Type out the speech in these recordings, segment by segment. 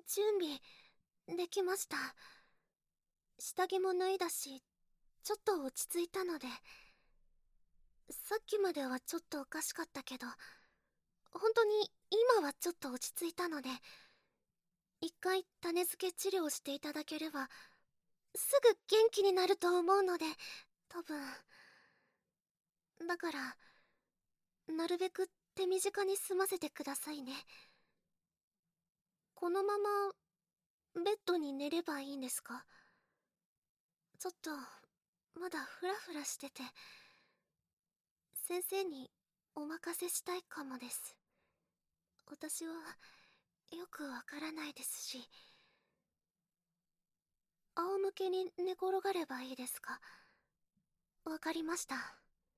準備できました。下着も脱いだし、ちょっと落ち着いたので。さっきまではちょっとおかしかったけど、本当に今はちょっと落ち着いたので、一回種付け治療していただければすぐ元気になると思うので、多分。だからなるべく手短に済ませてくださいね。このままベッドに寝ればいいんですか？ちょっとまだフラフラしてて、先生にお任せしたいかもです。私はよくわからないですし。仰向けに寝転がればいいですか？わかりました。は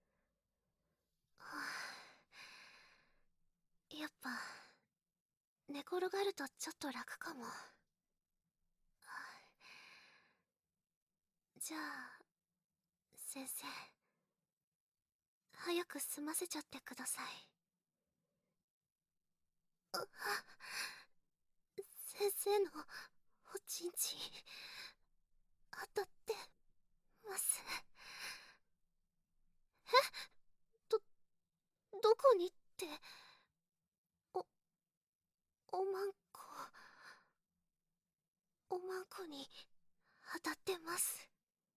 あ、やっぱ寝転がるとちょっと楽かも。はあ、じゃあ先生、早く済ませちゃってください。先生のおちんちん当たってます。え、どどこにって。おおまんこ、おまんこに当たってます。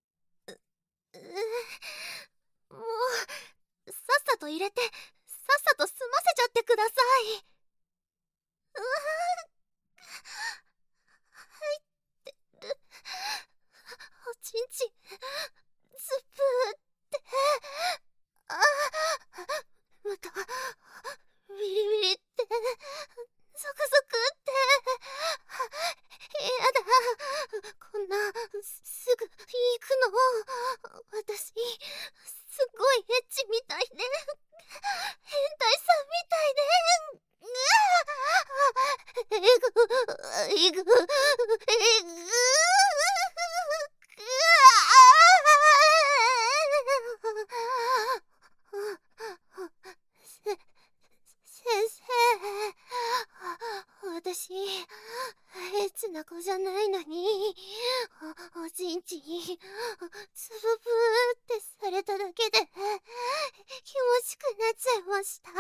もうさっさと入れて、さっさと済ませちゃってください。うわ入ってる。おちんちんずぷーって。あまたビリビリって、ゾクゾクって。やだ、こんなすぐ行くの。私すごいエッチみたいで、変態さんみたいで。えぐえぐえぐ。先生、私エッチな子じゃないのに、おちんちんつぶぶーってされただけで気持ちくなっちゃいました。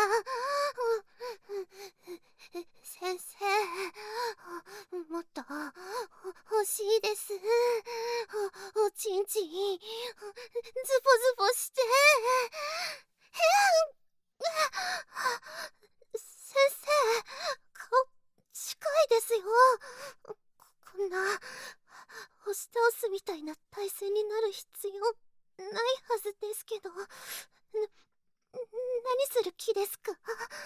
先生、もっと欲しいです。おちんちんズボズボして。先生、顔近いですよ。こんな押し倒すみたいな体勢になる必要ないはずですけど。何する気ですか？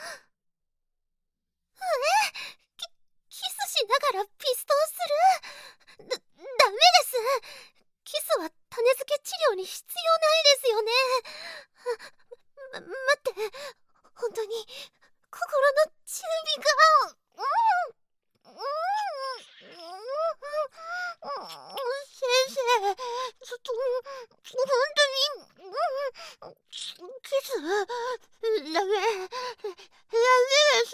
キキスしながらピストンする。ダメです。キスは種付け治療に必要ないですよね。待って、本当に心の準備が。先生、ちょっと本当にキスダメです。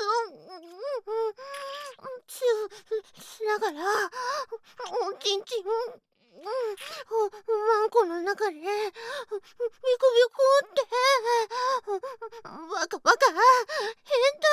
チューしながらおちんちんマンコの中でビクビクってバカバカ変態。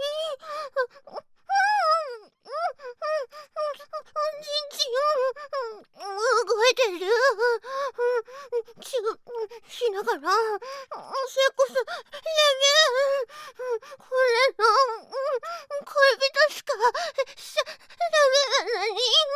ちんちん動いてる。チューしながらセックスダメ。これの恋人しかしちゃダメなのに。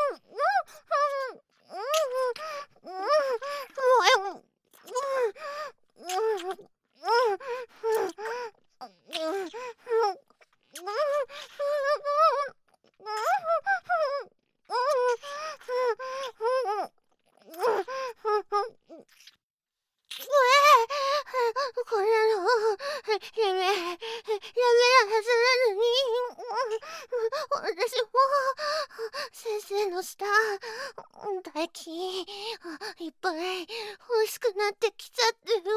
これのやめなはずなのに。私も先生の舌唾液いっぱい欲しくなってきちゃってる。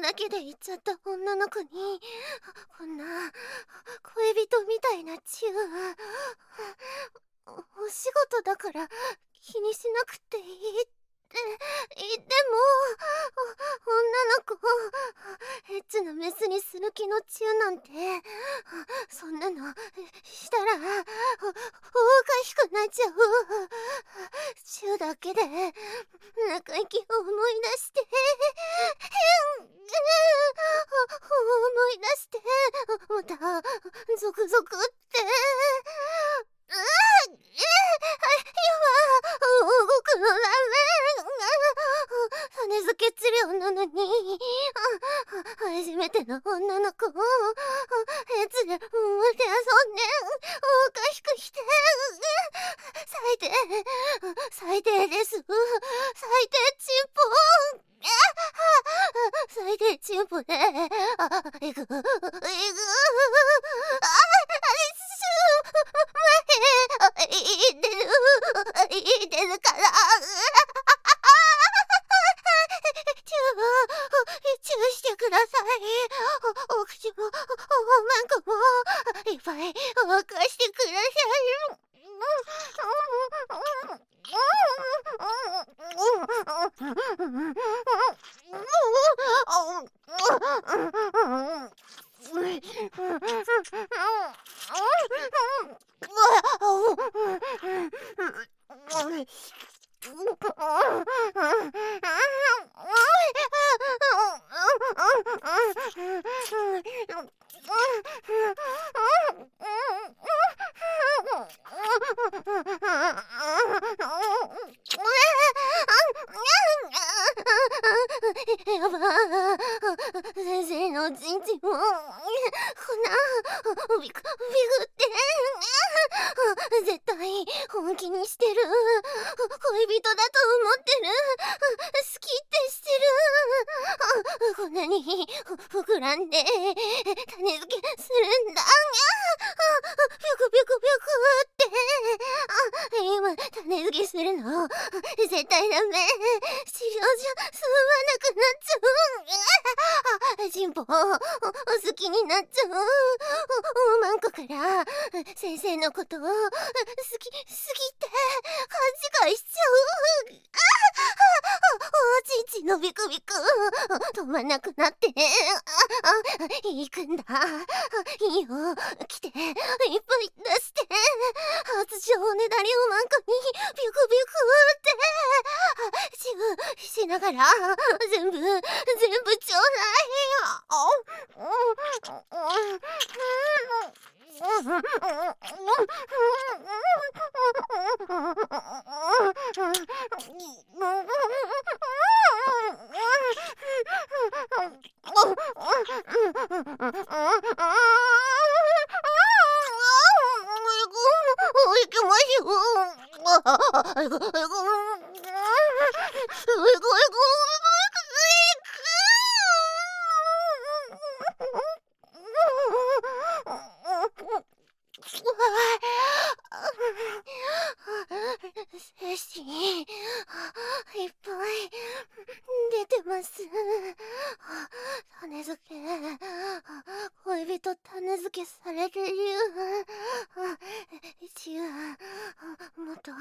だけで言っちゃった女の子にこんな恋人みたいなチュー、お仕事だから気にしなくていいって言っても、女の子エッチなメスにする気のチューなんて、そんなのしたらおかしくなっちゃう。チューだけで中息を思い出して思い出してまたゾクゾクって今動くのダメ。種付け治療なのに初めての女の子をエツで持って遊んでおかしくして最低最低です。最低チンポ最低チンポでえぐえぐ言ってるからチューしてください。お口もおまんこもいっぱい沸かしてください。やば先生のちんちんもこんなビクって絶対本気にしてる。恋人だと思ってる。好きってしてる。こんなに膨らんで種付けするんだ。ぴょくぴょくぴょくって今種付けするの絶対ダメ。治療じゃ済まなくなっちゃう。チンポ好きになっちゃう。おまんこから先生のこと好きって勘違いしちゃう。おちんちんのビクビク止まんなくなって行くんだ。いいよ来ていっぱい出して。発情おねだりおまんこにビクビクってチューしながら全部ちょうだい。いけますよ。精子いっぱい出てます。種付け恋人種付けされてる。チューもっと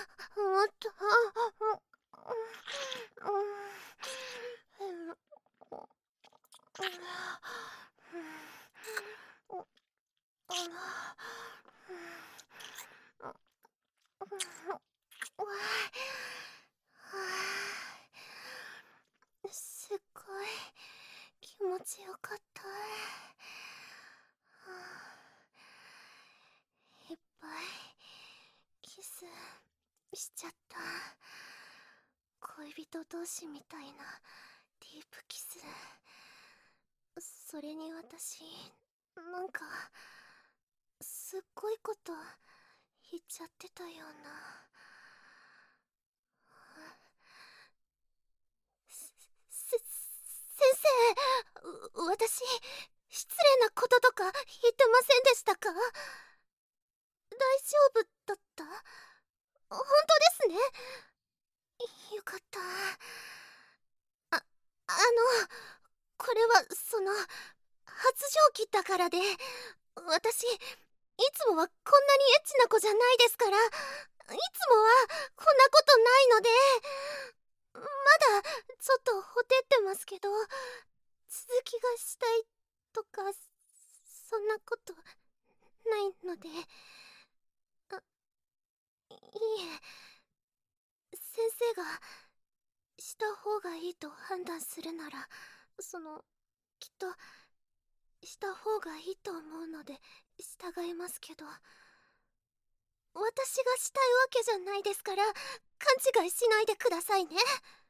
すっごい気持ちよかった。いっぱいキスしちゃった。恋人同士みたいなディープキス。それに私なんかすっごいこと言っちゃってたような。先生、私失礼なこととか言ってませんでしたか？大丈夫だった？本当ですね。よかった。あのこれそれは発情期だからで、私いつもはこんなにエッチな子じゃないですから、いつもはこんなことないので、まだちょっとほてってますけど、続きがしたいとかそんなことないので。いえ、先生がした方がいいと判断するなら、きっとした方がいいと思うので従いますけど、私がしたいわけじゃないですから勘違いしないでくださいね。